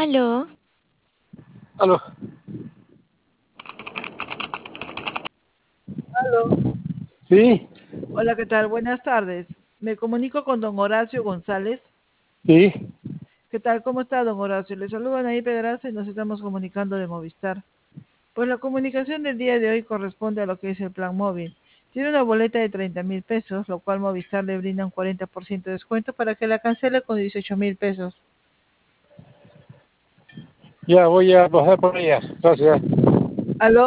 Aló, Aló. Aló. Sí, Hola, ¿qué tal? Buenas tardes. Me comunico con don Horacio González. sí. ¿Qué tal? ¿Cómo está, don Horacio? Le saludan ahí Pedraza y nos estamos comunicando de Movistar. Pues la comunicación del día de hoy corresponde a lo que es el plan móvil. Tiene una boleta de 30.000 pesos, lo cual Movistar le brinda un 40% de descuento para que la cancele con 18.000 pesos. Ya voy a pasar por allá. Gracias. Aló.